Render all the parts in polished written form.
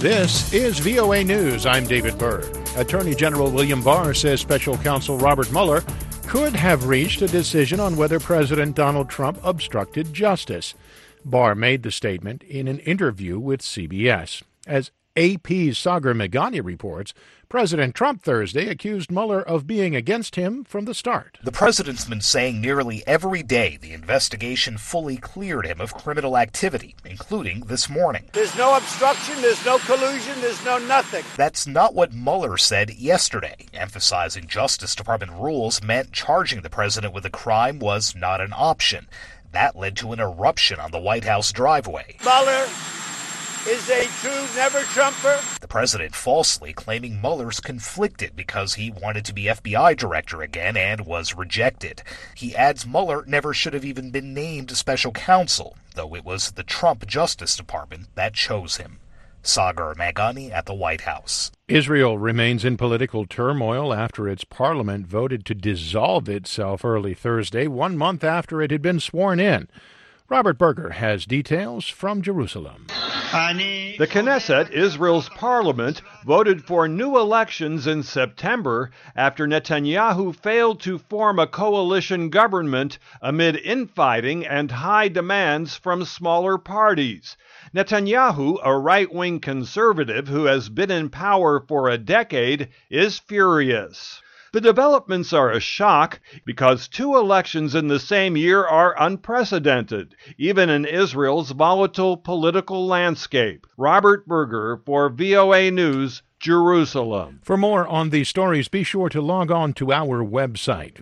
This is VOA News. I'm David Byrd. Attorney General William Barr says Special Counsel Robert Mueller could have reached a decision on whether President Donald Trump obstructed justice. Barr made the statement in an interview with CBS. As AP's Sagar Meghani reports, President Trump Thursday accused Mueller of being against him from the start. The president's been saying nearly every day the investigation fully cleared him of criminal activity, including this morning. There's no obstruction, there's no collusion, there's no nothing. That's not what Mueller said yesterday, emphasizing Justice Department rules meant charging the president with a crime was not an option. That led to an eruption on the White House driveway. Mueller is a true never-Trumper. The president falsely claiming Mueller's conflicted because he wanted to be FBI director again and was rejected. He adds Mueller never should have even been named special counsel, though it was the Trump Justice Department that chose him. Sagar Meghani at the White House. Israel remains in political turmoil after its parliament voted to dissolve itself early Thursday, 1 month after it had been sworn in. Robert Berger has details from Jerusalem. The Knesset, Israel's parliament, voted for new elections in September after Netanyahu failed to form a coalition government amid infighting and high demands from smaller parties. Netanyahu, a right-wing conservative who has been in power for a decade, is furious. The developments are a shock because 2 elections in the same year are unprecedented, even in Israel's volatile political landscape. Robert Berger for VOA News, Jerusalem. For more on these stories, be sure to log on to our website,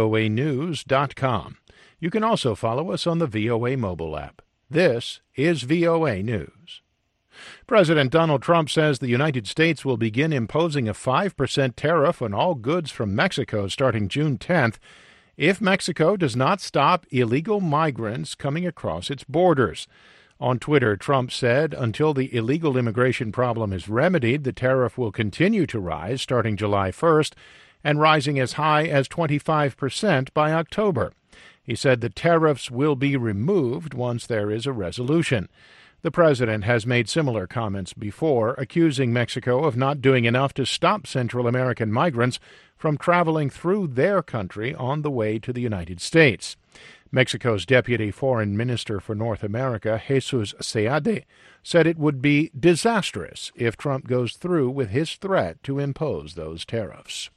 voanews.com. You can also follow us on the VOA mobile app. This is VOA News. President Donald Trump says the United States will begin imposing a 5% tariff on all goods from Mexico starting June 10th if Mexico does not stop illegal migrants coming across its borders. On Twitter, Trump said until the illegal immigration problem is remedied, the tariff will continue to rise starting July 1st and rising as high as 25% by October. He said the tariffs will be removed once there is a resolution. The president has made similar comments before, accusing Mexico of not doing enough to stop Central American migrants from traveling through their country on the way to the United States. Mexico's Deputy Foreign Minister for North America, Jesus Seade, said it would be disastrous if Trump goes through with his threat to impose those tariffs.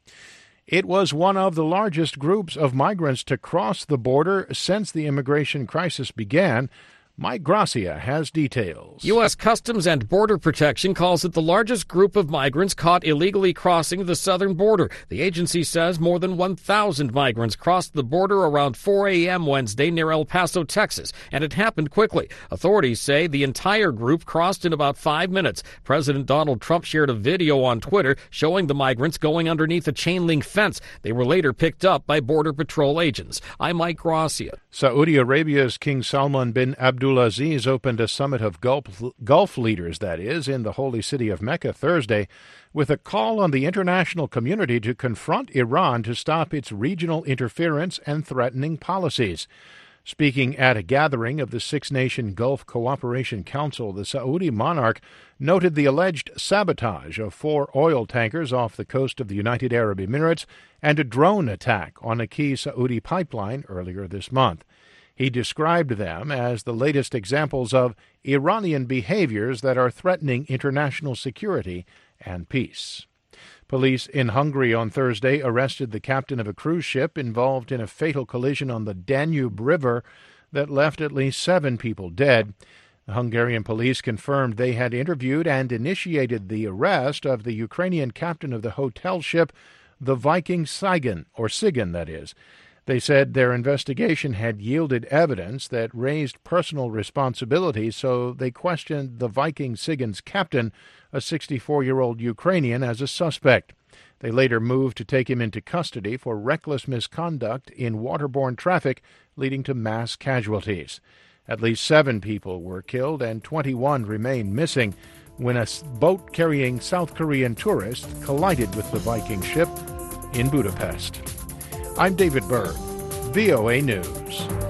It was one of the largest groups of migrants to cross the border since the immigration crisis began. Mike Gracia has details. U.S. Customs and Border Protection calls it the largest group of migrants caught illegally crossing the southern border. The agency says more than 1,000 migrants crossed the border around 4 a.m. Wednesday near El Paso, Texas, and it happened quickly. Authorities say the entire group crossed in about 5 minutes. President Donald Trump shared a video on Twitter showing the migrants going underneath a chain-link fence. They were later picked up by Border Patrol agents. I'm Mike Gracia. Saudi Arabia's King Salman bin Abdulaziz opened a summit of Gulf leaders, in the holy city of Mecca Thursday, with a call on the international community to confront Iran to stop its regional interference and threatening policies. Speaking at a gathering of the Six-Nation Gulf Cooperation Council, the Saudi monarch noted the alleged sabotage of 4 oil tankers off the coast of the United Arab Emirates and a drone attack on a key Saudi pipeline earlier this month. He described them as the latest examples of Iranian behaviors that are threatening international security and peace. Police in Hungary on Thursday arrested the captain of a cruise ship involved in a fatal collision on the Danube River that left at least 7 people dead. The Hungarian police confirmed they had interviewed and initiated the arrest of the Ukrainian captain of the hotel ship, the Viking Sigan. They said their investigation had yielded evidence that raised personal responsibility, so they questioned the Viking Sigan's captain, a 64-year-old Ukrainian, as a suspect. They later moved to take him into custody for reckless misconduct in waterborne traffic, leading to mass casualties. At least 7 people were killed and 21 remain missing when a boat carrying South Korean tourists collided with the Viking ship in Budapest. I'm David Byrd, VOA News.